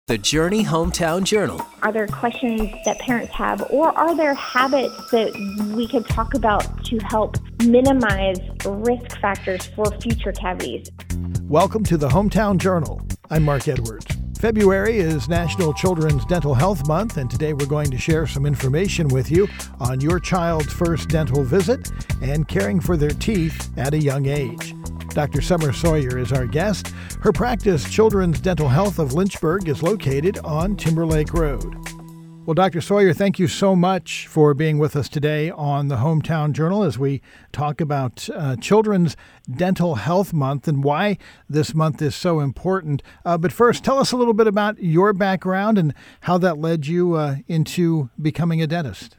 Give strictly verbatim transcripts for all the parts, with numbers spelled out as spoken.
The Journey Hometown Journal. Are there questions that parents have, or are there habits that we could talk about to help minimize risk factors for future cavities? Welcome to the Hometown Journal. I'm Mark Edwards. February is National Children's Dental Health Month, and today we're going to share some information with you on your child's first dental visit and caring for their teeth at a young age. Doctor Summer Sawyer is our guest. Her practice, Children's Dental Health of Lynchburg, is located on Timberlake Road. Well, Doctor Sawyer, thank you so much for being with us today on the Hometown Journal as we talk about uh, Children's Dental Health Month and why this month is so important. Uh, but first, tell us a little bit about your background and how that led you uh, into becoming a dentist.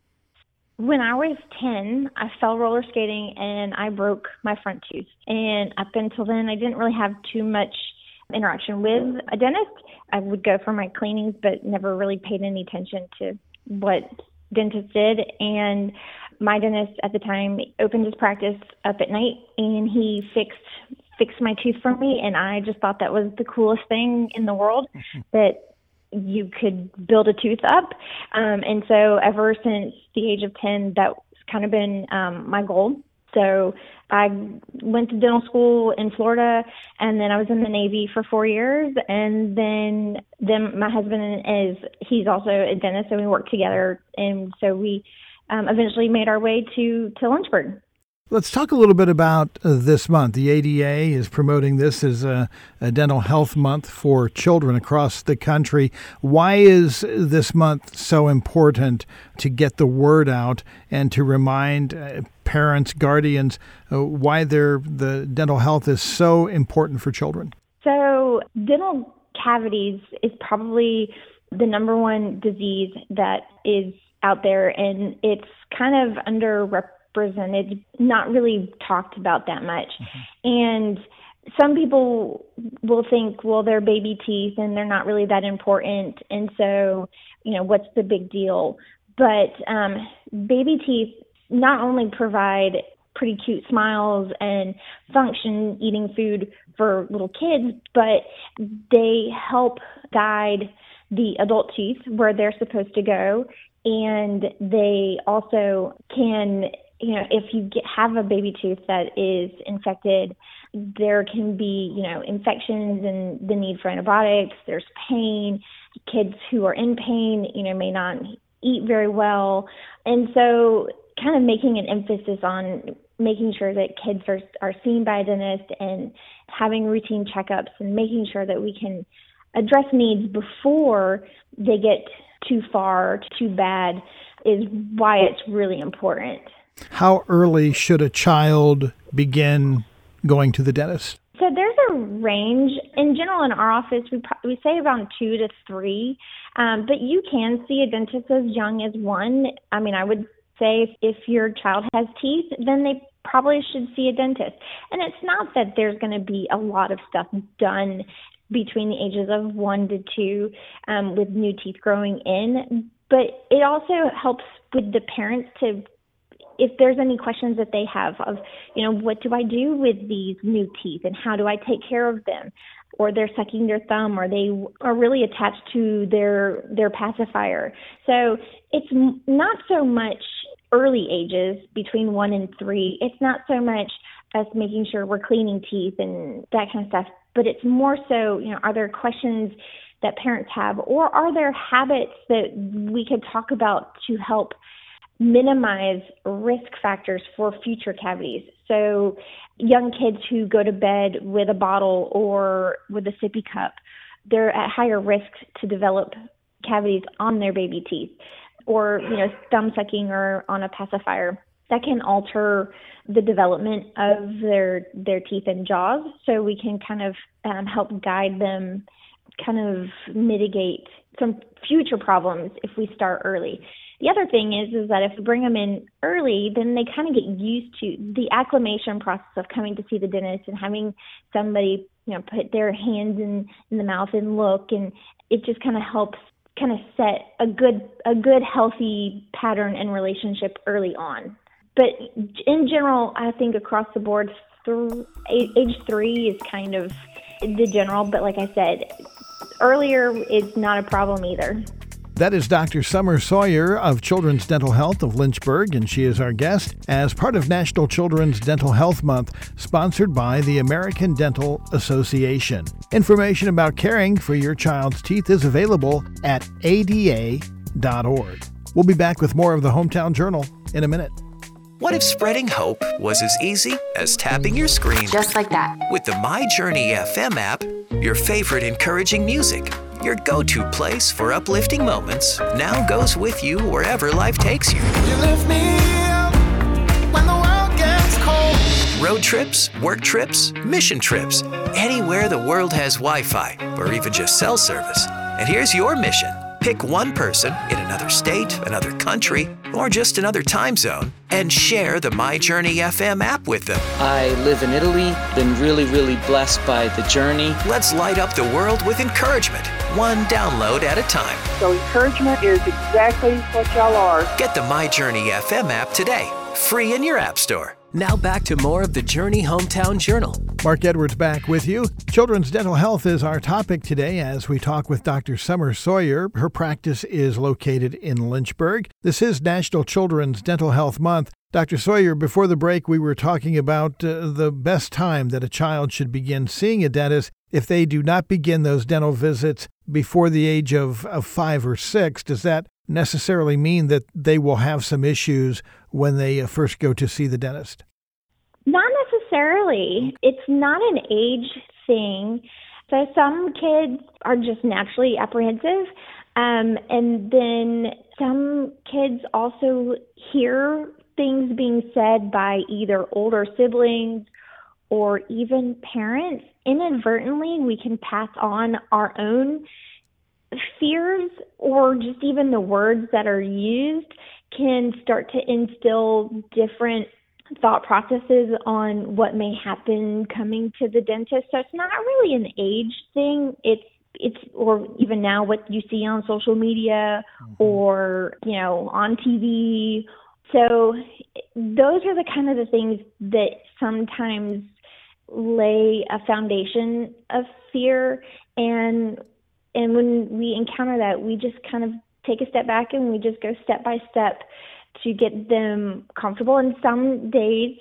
When I was ten, I fell roller skating and I broke my front tooth. And up until then, I didn't really have too much interaction with a dentist. I would go for my cleanings, but never really paid any attention to what dentists did. And my dentist at the time opened his practice up at night, and he fixed fixed my tooth for me. And I just thought that was the coolest thing in the world, that you could build a tooth up. Um, and so ever since the age of ten, that's kind of been um, my goal. So I went to dental school in Florida, and then I was in the Navy for four years. And then, then my husband is, he's also a dentist, and we worked together. And so we um, eventually made our way to, to Lynchburg. Let's talk a little bit about uh, this month. The A D A is promoting this as a, a dental health month for children across the country. Why is this month so important to get the word out and to remind uh, parents, guardians, uh, why the dental health is so important for children? So dental cavities is probably the number one disease that is out there, and it's kind of underrepresented. Presented, not really talked about that much. Mm-hmm. And some people will think, well, they're baby teeth and they're not really that important. And so, you know, what's the big deal? But um, baby teeth not only provide pretty cute smiles and function eating food for little kids, but they help guide the adult teeth where they're supposed to go. And they also can, you know, if you get, have a baby tooth that is infected, there can be, you know, infections and the need for antibiotics. There's pain. Kids who are in pain, you know, may not eat very well. And so kind of making an emphasis on making sure that kids are, are seen by a dentist and having routine checkups and making sure that we can address needs before they get too far, too bad, is why it's really important. How early should a child begin going to the dentist? So there's a range. In general, in our office, we pro- we say around two to three, um, but you can see a dentist as young as one. I mean, I would say if, if your child has teeth, then they probably should see a dentist. And it's not that there's going to be a lot of stuff done between the ages of one to two um, with new teeth growing in, but it also helps with the parents to, if there's any questions that they have of, you know, what do I do with these new teeth and how do I take care of them? Or they're sucking their thumb, or they are really attached to their their pacifier. So it's not so much early ages between one and three. It's not so much us making sure we're cleaning teeth and that kind of stuff, but it's more so, you know, are there questions that parents have, or are there habits that we could talk about to help minimize risk factors for future cavities? So young kids who go to bed with a bottle or with a sippy cup, they're at higher risk to develop cavities on their baby teeth, or, you know, thumb sucking or on a pacifier. That can alter the development of their their teeth and jaws. So we can kind of um, help guide them, kind of mitigate some future problems if we start early. The other thing is, is that if we bring them in early, then they kind of get used to the acclimation process of coming to see the dentist and having somebody, you know, put their hands in, in the mouth and look, and it just kind of helps kind of set a good, a good healthy pattern and relationship early on. But in general, I think across the board, th- age three is kind of the general, but like I said, earlier is not a problem either. That is Doctor Summer Sawyer of Children's Dental Health of Lynchburg, and she is our guest as part of National Children's Dental Health Month, sponsored by the American Dental Association. Information about caring for your child's teeth is available at A D A dot org. We'll be back with more of the Hometown Journal in a minute. What if spreading hope was as easy as tapping your screen? Just like that. With the My Journey F M app, your favorite encouraging music, your go-to place for uplifting moments, now goes with you wherever life takes you. You lift me up when the world gets cold. Road trips, work trips, mission trips, anywhere the world has Wi-Fi or even just cell service. And here's your mission. Pick one person in another state, another country, or just another time zone, and share the My Journey F M app with them. I live in Italy, been really, really blessed by the journey. Let's light up the world with encouragement, one download at a time. So encouragement is exactly what y'all are. Get the My Journey F M app today, free in your app store. Now back to more of the Journey Hometown Journal. Mark Edwards back with you. Children's dental health is our topic today as we talk with Doctor Summer Sawyer. Her practice is located in Lynchburg. This is National Children's Dental Health Month. Doctor Sawyer, before the break, we were talking about uh, the best time that a child should begin seeing a dentist. If they do not begin those dental visits before the age of, of five or six, does that necessarily mean that they will have some issues when they uh, first go to see the dentist? Not necessarily. It's not an age thing. So some kids are just naturally apprehensive. Um, and then some kids also hear things being said by either older siblings or even parents. Inadvertently, we can pass on our own fears, or just even the words that are used can start to instill different thought processes on what may happen coming to the dentist. So it's not really an age thing. It's it's or even now what you see on social media mm-hmm. or, you know, on T V. So those are the kind of the things that sometimes lay a foundation of fear. And and when we encounter that, we just kind of take a step back and we just go step by step to get them comfortable. And some days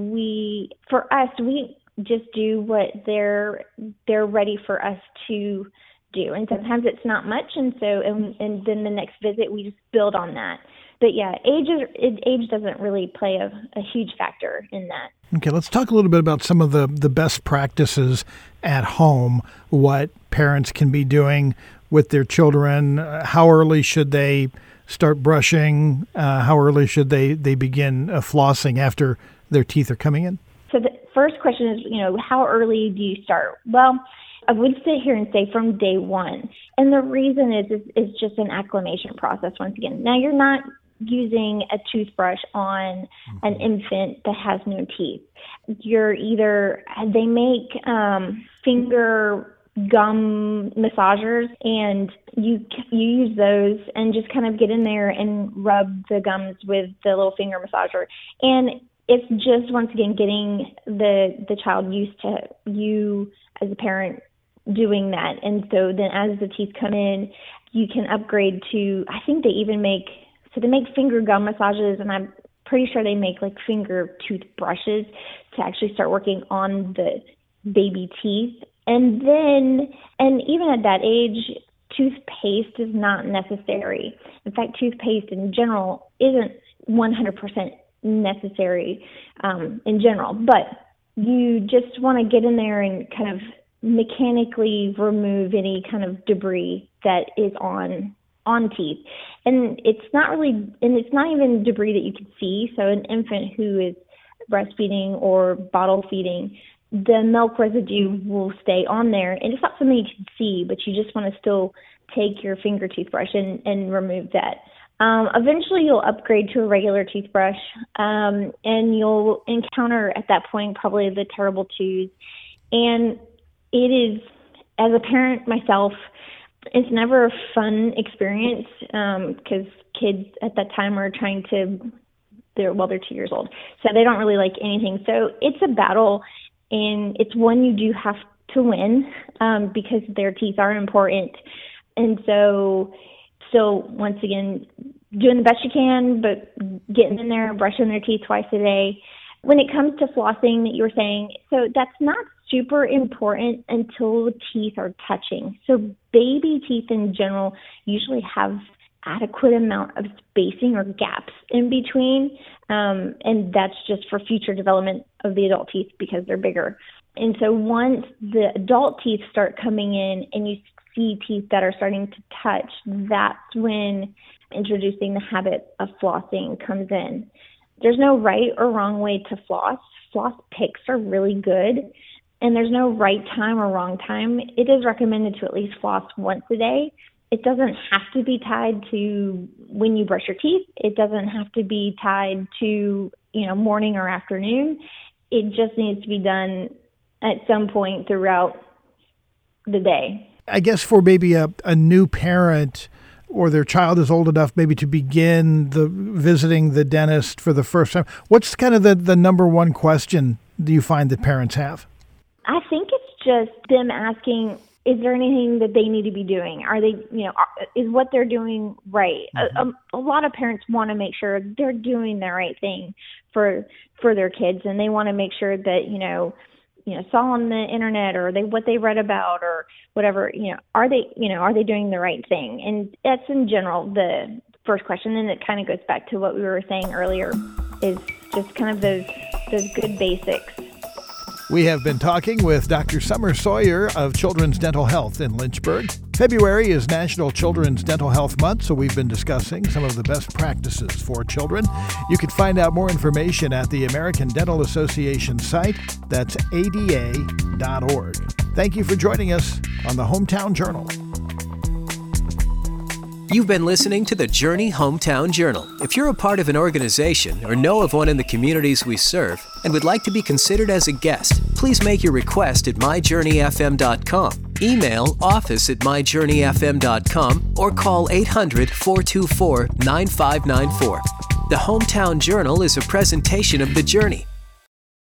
we, for us, we just do what they're they're ready for us to do. And sometimes it's not much, and so and, and then the next visit we just build on that. But yeah, age is, age doesn't really play a, a huge factor in that. Okay, let's talk a little bit about some of the, the best practices at home, what parents can be doing with their children. Uh, how early should they start brushing? Uh, how early should they, they begin uh, flossing after their teeth are coming in? So the first question is, you know, how early do you start? Well, I would sit here and say from day one. And the reason is, is, is just an acclimation process once again. Now, you're not using a toothbrush on an infant that has no teeth. You're either, they make um, finger gum massagers, and you you use those and just kind of get in there and rub the gums with the little finger massager. And it's just, once again, getting the the child used to you as a parent doing that. And so then as the teeth come in, you can upgrade to, I think they even make, so they make finger gum massages, and I'm pretty sure they make like finger toothbrushes to actually start working on the baby teeth. And then, and even at that age, toothpaste is not necessary. In fact, toothpaste in general isn't one hundred percent necessary um, in general. But you just want to get in there and kind of mechanically remove any kind of debris that is on on teeth. And it's not really, and it's not even debris that you can see. So an infant who is breastfeeding or bottle feeding, the milk residue will stay on there, and it's not something you can see, but you just want to still take your finger toothbrush and, and remove that. Um, eventually, you'll upgrade to a regular toothbrush, um, and you'll encounter at that point probably the terrible twos. And it is, as a parent myself, it's never a fun experience because um, kids at that time are trying to, they're well, they're two years old, so they don't really like anything. So it's a battle. And it's one you do have to win um, because their teeth are important. And so, so once again, doing the best you can, but getting in there, brushing their teeth twice a day. When it comes to flossing that you were saying, so that's not super important until the teeth are touching. So baby teeth in general usually have adequate amount of spacing or gaps in between, um, and that's just for future development of the adult teeth because they're bigger. And so once the adult teeth start coming in and you see teeth that are starting to touch, that's when introducing the habit of flossing comes in. There's no right or wrong way to floss. Floss picks are really good, and there's no right time or wrong time. It is recommended to at least floss once a day. It doesn't have to be tied to when you brush your teeth. It doesn't have to be tied to, you know, morning or afternoon. It just needs to be done at some point throughout the day. I guess for maybe a, a new parent or their child is old enough maybe to begin the visiting the dentist for the first time, what's kind of the, the number one question do you find that parents have? I think it's just them asking, is there anything that they need to be doing? Are they, you know, are, is what they're doing right? Mm-hmm. A, a, a lot of parents want to make sure they're doing the right thing for for their kids, and they want to make sure that, you know, you know, saw on the internet or they what they read about or whatever, you know, are they, you know, are they doing the right thing? And that's in general the first question, and it kind of goes back to what we were saying earlier, is just kind of those those good basics. We have been talking with Doctor Summer Sawyer of Children's Dental Health in Lynchburg. February is National Children's Dental Health Month, so we've been discussing some of the best practices for children. You can find out more information at the American Dental Association site. That's A D A dot org. Thank you for joining us on the Hometown Journal. You've been listening to the Journey Hometown Journal. If you're a part of an organization or know of one in the communities we serve and would like to be considered as a guest, please make your request at my journey f m dot com. Email office at my journey f m dot com or call eight hundred, four two four, nine five nine four. The Hometown Journal is a presentation of The Journey,